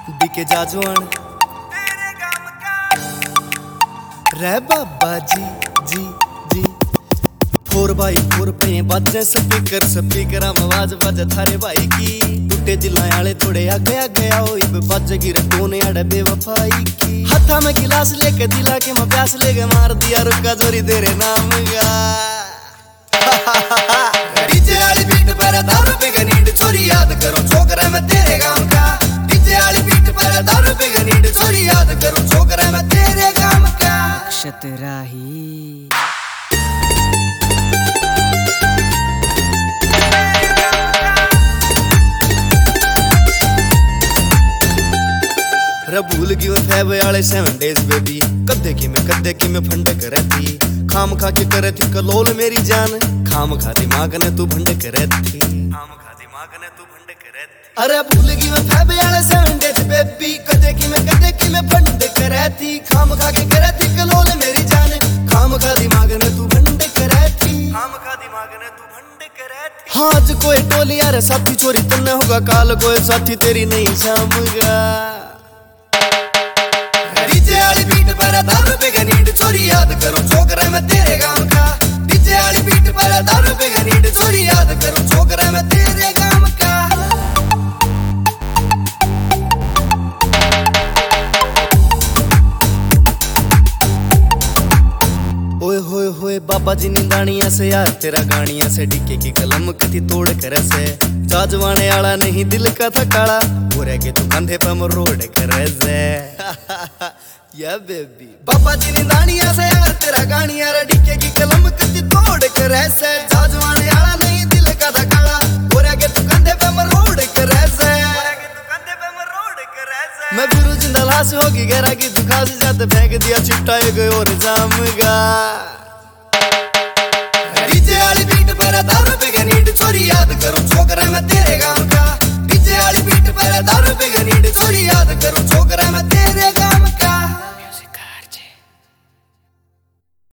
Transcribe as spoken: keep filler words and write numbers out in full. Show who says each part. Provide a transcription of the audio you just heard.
Speaker 1: दिखे जाजवान रे बाबा जी जी जी। फोर बाई फोर पे बजे स्पीकर स्पीकर आवाज बज थारे भाई की। टूटे जिला आले थोड़े आगे आगे आओ इब बज गिर टोने अड़े बेवफाई की। हाथा में गिलास लेके दिला के मैं प्यास लेके मार दिया रुका जोरी तेरे नाम का। डीजे वाली बीट पर दारू पे गनीड चोरी याद करूं छोकरा मैं तेरे गांव का। डीजे वाली बीट पर दारू पे गनीड चोरी याद करूं छोकरा मैं तेरे गांव का।
Speaker 2: क्षतराही
Speaker 1: रे भूल गई फैब वाले सेवन डेज बेबी। कद्दे की मैं कद्दे की मैं फंड करे थी। खाम खा के करे थी कलोल मेरी जान। खाम खा दिमाग ने तू भंड करे थी। खाम खा दिमाग ने तू भंड करे थी। अरे भूल गई मैं फैब वाले सेवन डेज बेबी। कद्दे की मैं कद्दे की मैं फंड करे थी। खाम खा के करे थी कलोल मेरी जान। खाम खा दिमाग ने तू भंड करे थी। खाम खा दिमाग ने तू भंड करे थी। हाँ आज कोई टोली यार साथी चोरी तन्ने होगा काल कोई साथी तेरी नहीं शामगा। डीजे वाली बीट पर दारू पे गनीड चोरी याद करूं छोकरा मैं तेरे गांव का। डीजे वाली बीट पर दारू पे गनीड चोरी याद करूं छोकरा मैं तेरे गांव का। ओए होए होए बाबा जी निंदानिया से यार तेरा गानिया से। डीके की कलम कति तोड़ कर से। जाजवाने आला नहीं दिल का था काला। पूरे के तू कंधे पे मरोड़ कर से। या बेबी बाबा जी निंदानिया से यार तेरा गानिया रे। डीके की कलम कति तोड़ कर से। जाजवाने आला नहीं दिल का था काला। पूरे के तू कंधे पे मरोड़ कर से। मैं बिरू जिंदा लाश होगी गहरा की दुखा से जाते फेंक दिया चिट्टा एक और जाम का।